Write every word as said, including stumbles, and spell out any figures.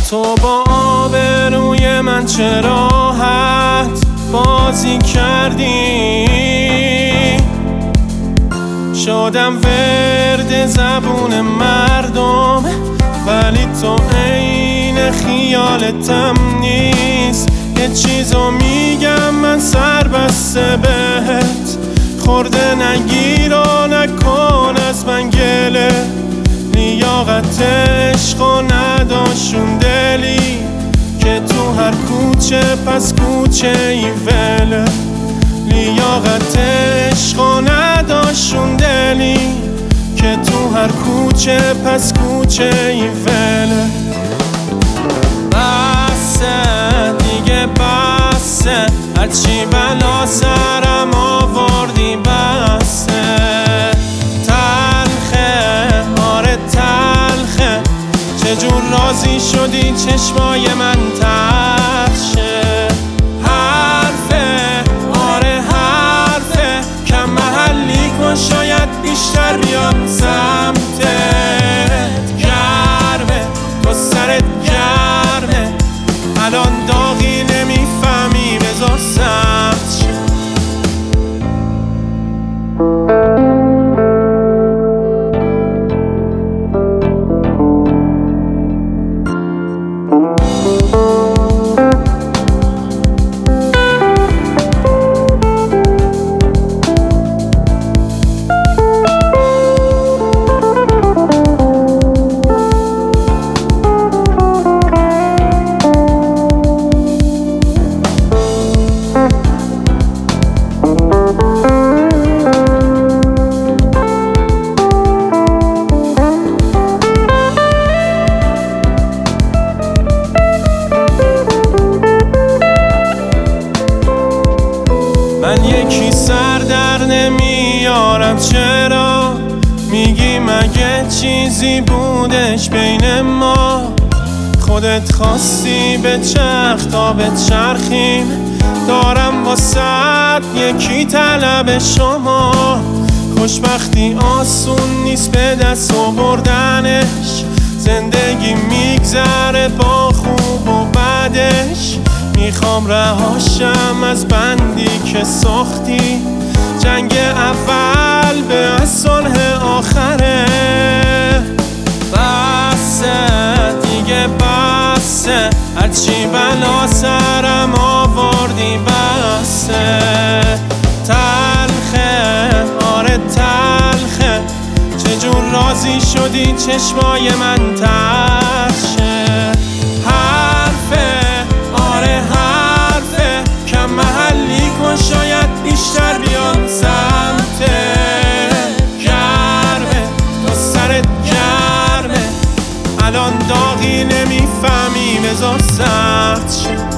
تو با آبروی من چه راحت بازی کردی، شدم ورد زبون مردم، ولی تو عین خیالتم نیست. یه چیزو میگم من سر بسته بهت، خورده نگیر و نکن از من گله. لیاقت عشق و نداشون دلی که تو هر کوچه پس کوچه ای وله. لیاقت عشق و نداشون دلی که تو هر کوچه پس کوچه ای وله. بسه دیگه بسه، هرچی بلا سرم آوردی بسه. تلخه آره تلخه، چجور راضی شدی چشمای من تر شه. حرفه آره حرفه، کم محلی کن شاید بیشتر بیام سمتت. گرمه تو سرت گرمه، الان داغی نمیفهمی بذار سرد شه. من یکی سر در نمیارم، چرا میگی مگه چیزی بودش بین ما؟ خودت خواستی به چرخ تا به چرخیم، دارم واسه یکی طلب شما. خوشبختی آسون نیست به دست آوردنش، زندگی میگذره با خوب و بدش. میخوام رهاشم از بندی که ساختی، جنگ اول به صلح آخره. بسه دیگه بسه، هرچی بلا سرم آوردی بسه. تلخه آره تلخه، چجور راضی شدی چشمای من تر شه. حرفه آره حرفه، کم محلی کن شاید بیشتر بیان سمتت. گرمه تو سرت گرمه، الان داغی نمیفهمی بذار سرد شه.